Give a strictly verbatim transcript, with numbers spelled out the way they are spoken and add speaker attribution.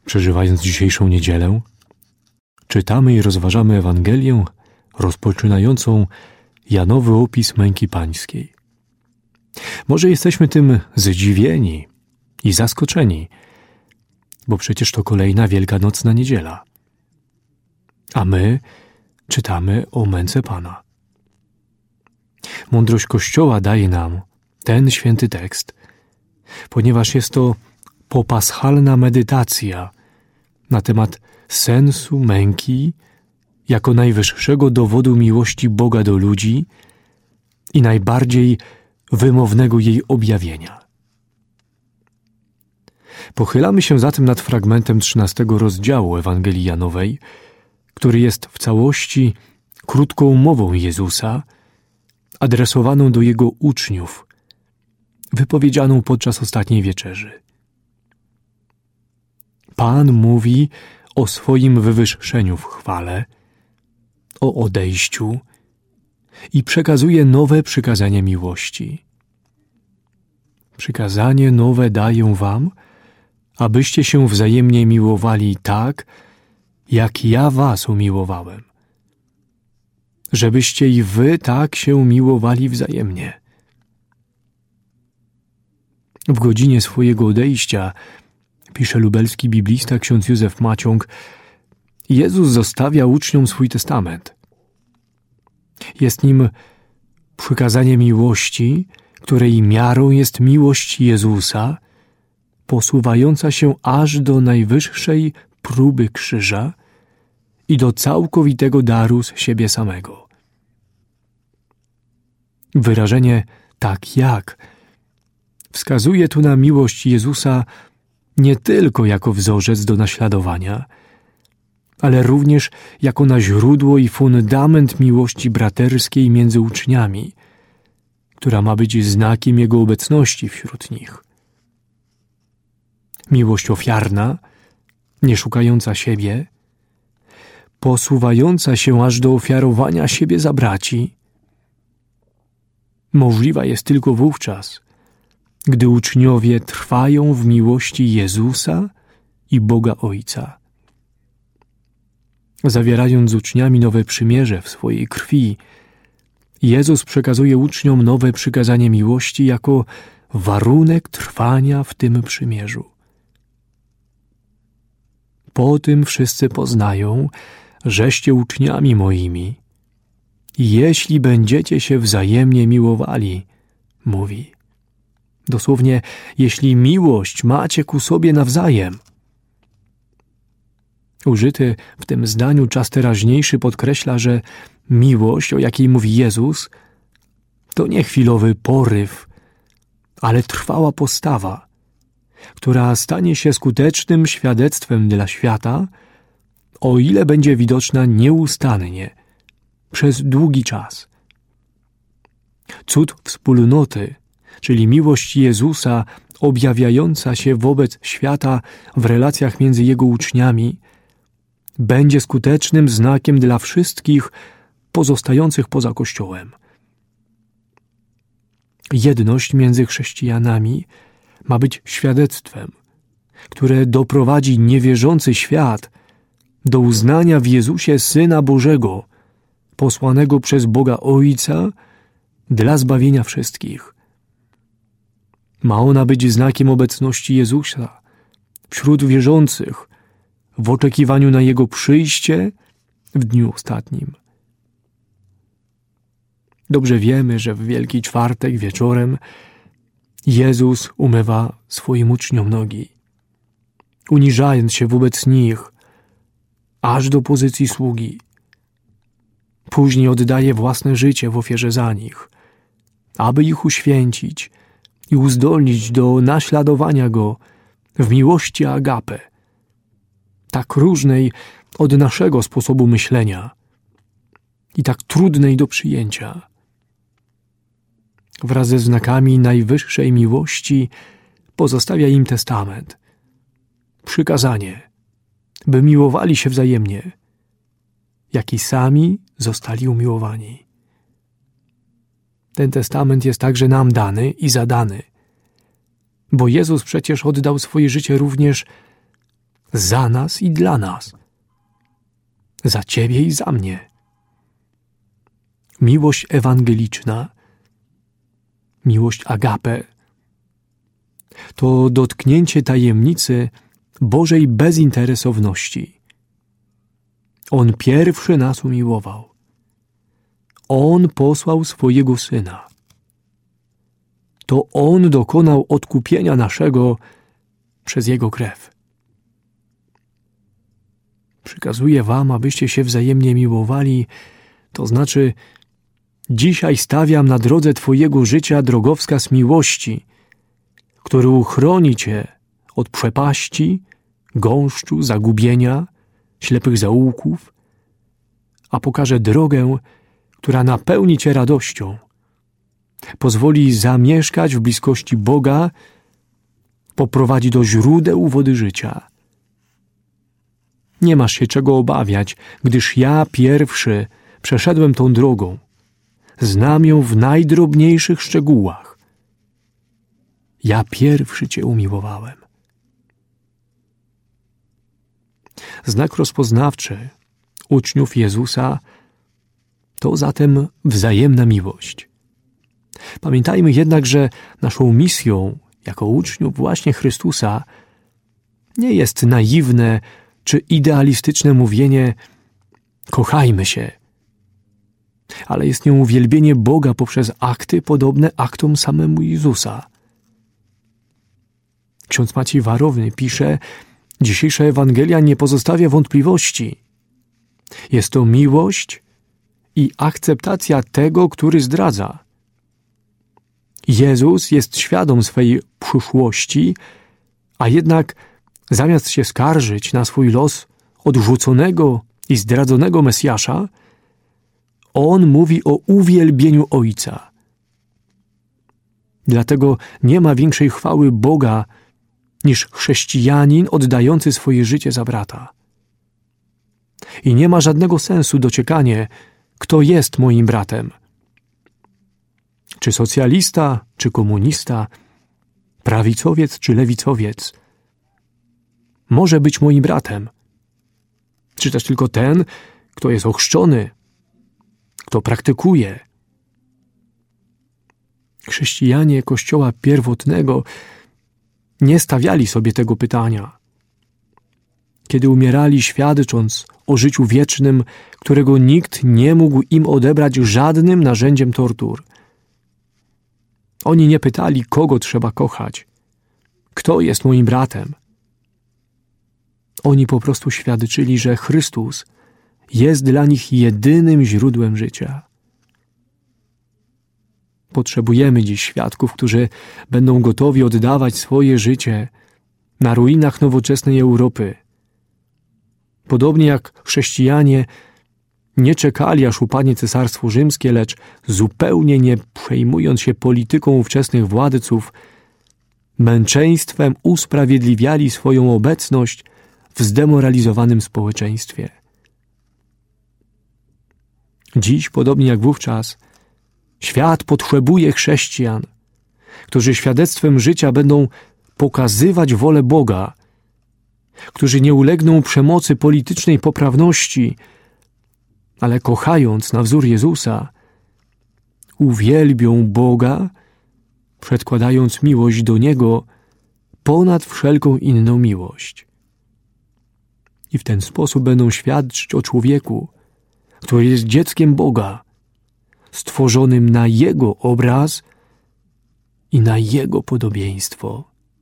Speaker 1: Przeżywając dzisiejszą niedzielę, czytamy i rozważamy Ewangelię rozpoczynającą Janowy opis męki pańskiej. Może jesteśmy tym zdziwieni i zaskoczeni, bo przecież to kolejna wielkanocna niedziela. A my czytamy o męce Pana. Mądrość Kościoła daje nam ten święty tekst, ponieważ jest to popaschalna medytacja na temat sensu męki jako najwyższego dowodu miłości Boga do ludzi i najbardziej wymownego jej objawienia. Pochylamy się zatem nad fragmentem trzynastego rozdziału Ewangelii Janowej, który jest w całości krótką mową Jezusa, adresowaną do Jego uczniów, wypowiedzianą podczas ostatniej wieczerzy. Pan mówi o swoim wywyższeniu w chwale, o odejściu i przekazuje nowe przykazanie miłości. Przykazanie nowe daję wam, abyście się wzajemnie miłowali tak, jak ja was umiłowałem. Żebyście i wy tak się miłowali wzajemnie. W godzinie swojego odejścia, pisze lubelski biblista ksiądz Józef Maciąg, Jezus zostawia uczniom swój testament. Jest nim przykazanie miłości, której miarą jest miłość Jezusa, posuwająca się aż do najwyższej próby krzyża i do całkowitego daru z siebie samego. Wyrażenie tak jak wskazuje tu na miłość Jezusa nie tylko jako wzorzec do naśladowania, ale również jako na źródło i fundament miłości braterskiej między uczniami, która ma być znakiem Jego obecności wśród nich. Miłość ofiarna, nie szukająca siebie, posuwająca się aż do ofiarowania siebie za braci, możliwa jest tylko wówczas, gdy uczniowie trwają w miłości Jezusa i Boga Ojca. Zawierając z uczniami nowe przymierze w swojej krwi, Jezus przekazuje uczniom nowe przykazanie miłości jako warunek trwania w tym przymierzu. Po tym wszyscy poznają, żeście uczniami moimi, jeśli będziecie się wzajemnie miłowali, mówi. Dosłownie, jeśli miłość macie ku sobie nawzajem. Użyty w tym zdaniu czas teraźniejszy podkreśla, że miłość, o jakiej mówi Jezus, to nie chwilowy poryw, ale trwała postawa, która stanie się skutecznym świadectwem dla świata, o ile będzie widoczna nieustannie, przez długi czas. Cud wspólnoty, czyli miłość Jezusa objawiająca się wobec świata w relacjach między Jego uczniami, będzie skutecznym znakiem dla wszystkich pozostających poza Kościołem. Jedność między chrześcijanami ma być świadectwem, które doprowadzi niewierzący świat do uznania w Jezusie Syna Bożego, posłanego przez Boga Ojca dla zbawienia wszystkich. Ma ona być znakiem obecności Jezusa wśród wierzących w oczekiwaniu na Jego przyjście w dniu ostatnim. Dobrze wiemy, że w Wielki Czwartek wieczorem Jezus umywa swoim uczniom nogi, uniżając się wobec nich aż do pozycji sługi. Później oddaje własne życie w ofierze za nich, aby ich uświęcić i uzdolnić do naśladowania Go w miłości agape, tak różnej od naszego sposobu myślenia i tak trudnej do przyjęcia. Wraz ze znakami najwyższej miłości pozostawia im testament, przykazanie, by miłowali się wzajemnie, jak i sami zostali umiłowani. Ten testament jest także nam dany i zadany, bo Jezus przecież oddał swoje życie również za nas i dla nas, za ciebie i za mnie. Miłość ewangeliczna, miłość agape, to dotknięcie tajemnicy Bożej bezinteresowności. On pierwszy nas umiłował. On posłał swojego Syna. To On dokonał odkupienia naszego przez Jego krew. Przykazuję wam, abyście się wzajemnie miłowali, to znaczy dzisiaj stawiam na drodze Twojego życia drogowskaz miłości, który uchroni Cię od przepaści, gąszczu, zagubienia, ślepych zaułków, a pokaże drogę, która napełni Cię radością, pozwoli zamieszkać w bliskości Boga, poprowadzi do źródeł wody życia. Nie masz się czego obawiać, gdyż ja pierwszy przeszedłem tą drogą. Znam ją w najdrobniejszych szczegółach. Ja pierwszy Cię umiłowałem. Znak rozpoznawczy uczniów Jezusa to zatem wzajemna miłość. Pamiętajmy jednak, że naszą misją jako uczniów właśnie Chrystusa nie jest naiwne czy idealistyczne mówienie kochajmy się, ale jest nią uwielbienie Boga poprzez akty podobne aktom samemu Jezusa. Ksiądz Maciej Warowny pisze: dzisiejsza Ewangelia nie pozostawia wątpliwości. Jest to miłość i akceptacja tego, który zdradza. Jezus jest świadom swej przyszłości, a jednak zamiast się skarżyć na swój los odrzuconego i zdradzonego Mesjasza, On mówi o uwielbieniu Ojca. Dlatego nie ma większej chwały Boga niż chrześcijanin oddający swoje życie za brata. I nie ma żadnego sensu dociekanie, kto jest moim bratem. Czy socjalista, czy komunista, prawicowiec, czy lewicowiec może być moim bratem. Czy też tylko ten, kto jest ochrzczony, kto praktykuje. Chrześcijanie Kościoła pierwotnego nie stawiali sobie tego pytania. Kiedy umierali, świadcząc o życiu wiecznym, którego nikt nie mógł im odebrać żadnym narzędziem tortur. Oni nie pytali, kogo trzeba kochać, kto jest moim bratem. Oni po prostu świadczyli, że Chrystus jest dla nich jedynym źródłem życia. Potrzebujemy dziś świadków, którzy będą gotowi oddawać swoje życie na ruinach nowoczesnej Europy. Podobnie jak chrześcijanie nie czekali, aż upadnie Cesarstwo Rzymskie, lecz zupełnie nie przejmując się polityką ówczesnych władców, męczeństwem usprawiedliwiali swoją obecność w zdemoralizowanym społeczeństwie. Dziś, podobnie jak wówczas, świat potrzebuje chrześcijan, którzy świadectwem życia będą pokazywać wolę Boga, którzy nie ulegną przemocy politycznej poprawności, ale kochając na wzór Jezusa, uwielbią Boga, przedkładając miłość do Niego ponad wszelką inną miłość. I w ten sposób będą świadczyć o człowieku, który jest dzieckiem Boga, stworzonym na Jego obraz i na Jego podobieństwo.